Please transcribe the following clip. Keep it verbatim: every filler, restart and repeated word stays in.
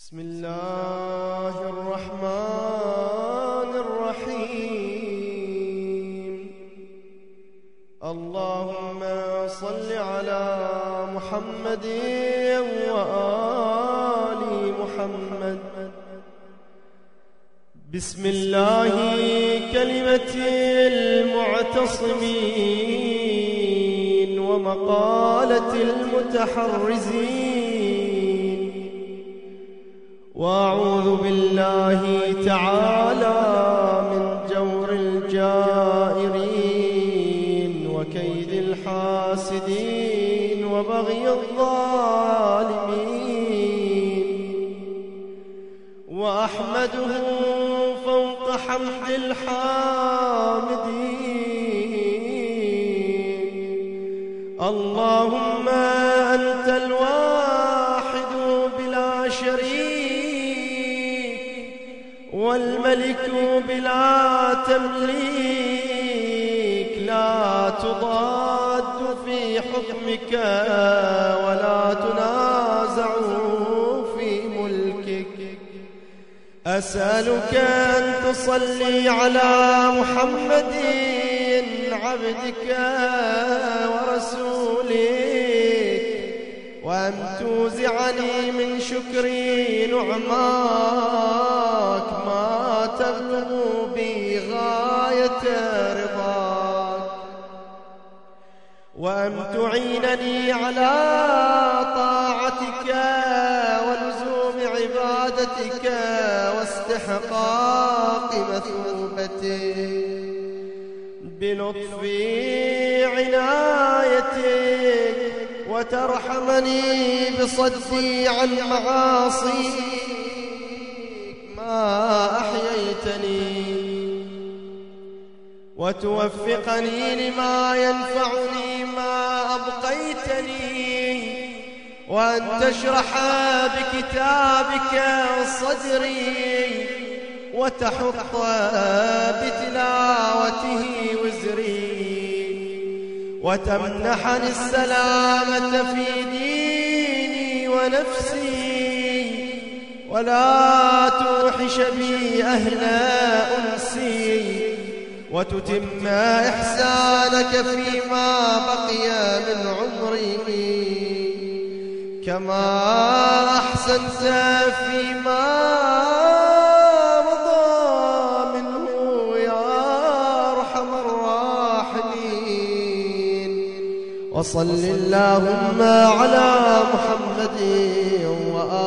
بسم الله الرحمن الرحيم. اللهم صل على محمد وآل محمد. بسم الله كلمة المعتصمين ومقالة المتحرزين، وأعوذ بالله تعالى من جور الجائرين وكيد الحاسدين وبغي الظالمين، وأحمده فوق حمد الحامدين. اللهم أنت الواحد بلا شريك، والملك بلا تمليك، لا تضاد في حكمك ولا تنازع في ملكك. أسألك أن تصلي على محمد عبدك ورسولك، وأن توزعني من شكري نعماك ما تبلغ بي غاية رضاك، وأن تعينني على طاعتك ولزوم عبادتك واستحقاق مثوبتك بلطف عنايتك، وترحمني بصدي عن معاصيك ما أحييتني، وتوفقني لما ينفعني ما أبقيتني، وأن تشرح بكتابك صدري وتحط بتلاوته وزري، وتمنحني السلامة في ديني ونفسي، ولا توحش بي أهل أنسي، وتتم إحسانك فيما بقي من عمري كما أحسنت فيما وصل اللهم على محمد وآله